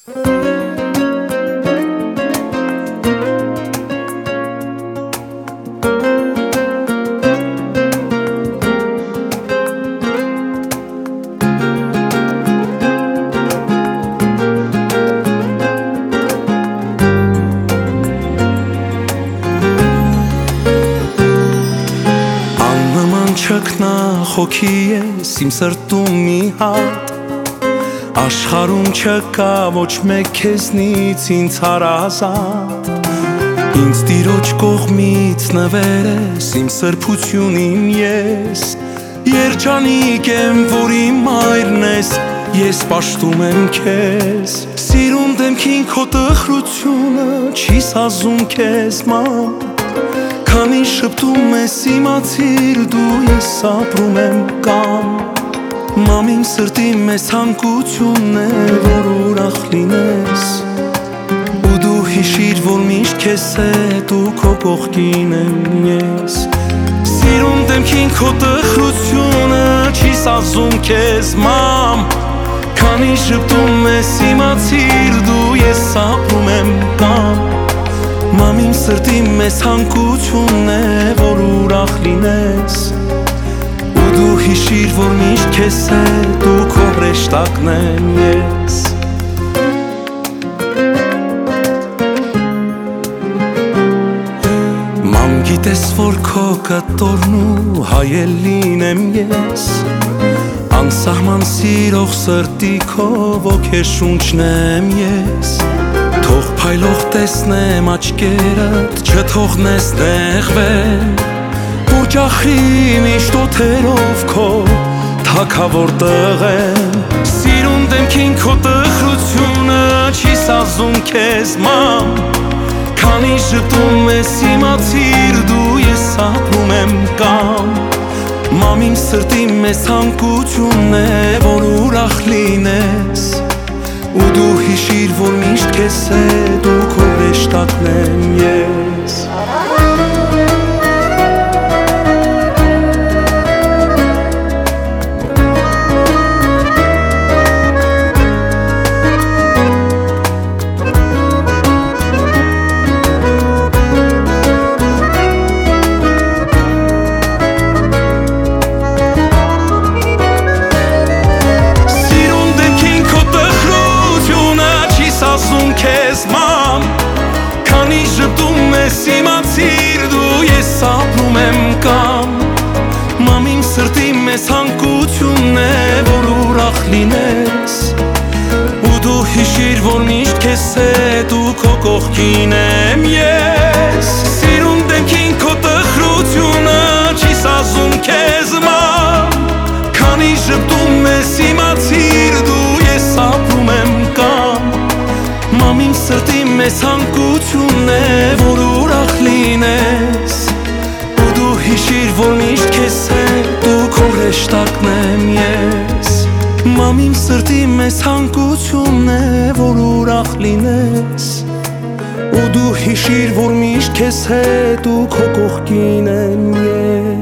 Չկնա խոքի ես իմ սրտում մի հատ Աշխարհում չկա ոչ մեկ քեզնից ինձ հարազատ Ինձ Տիրոջ կողմից նվեր ես իմ սրբություն իմ ես Երջանիկ եմ որ իմ մայրն ես ես պաշտում եմ քեզ Սիրուն դեմքին քո տխրությունը չի սազում քեզ մամ Քանի շփթում ես իմացիր դու ես ապրում եմ կամ Մամ իմ սրտի մեծ հանգությունն է որ ուրախ լինես Ու դու հիշիր որ միշտ քեզ հետ ու քո կողքին եմ ես Սիրուն դեմքին քո տխրությունը չի սազում քեզ մամ Քանի շփթում ես իմացիր դու ես ապրում եմ կամ Մամ իմ սրտի մեծ հանգությունն է որ ուրախ լինես Ու դու հիշիր որ միշտ քեզ հետ ու քո հրեշտակն եմ ես Մամ գիտես որ քո կտորն ու հայելին եմ ես Անսահման սիրող սրտի քո ոգեշունչն եմ ես Թող փայլող տեսնեմ աչքերդ, չթողնես նեղվեն Որ ճախրի միշտ օթերով քո թագավոր տղեն Սիրուն դեմքին քո տխրությունը չի սազում քեզ մամ Քանի շփթում ես իմացիր դու ես ապրում եմ կամ Մամ իմ սրտի մեծ հանգությունն է որ ուրախ լինես Ու դու հիշիր որ միշտ քեզ հետ ու քո հրեշտակն եմ ես Քեզ մամ Քանի շփթում ես իմացիր դու ես ապրում եմ կամ Մամ իմ սրտի մեծ հանգությունն է որ ուրախ լինես Ու դու հիշիր որ միշտ քեզ հետ ու քո կողքին եմ ես Սիրուն դեմքին քո տխրությունը չի սազում քեզ մամ Քանի շփթում ես իմացիր դու ես ապրում եմ կամ Մամ իմ սրտի մեծ հանգությունն է որ ուրախ լինես Ու դու հիշիր որ միշտ քեզ հետ ու քո հրեշտակն եմ ես Մամ իմ սրտի մեծ հանգությունն է որ ուրախ լինես Ու դու հիշիր որ միշտ քեզ հետ ու քո կողքին եմ ես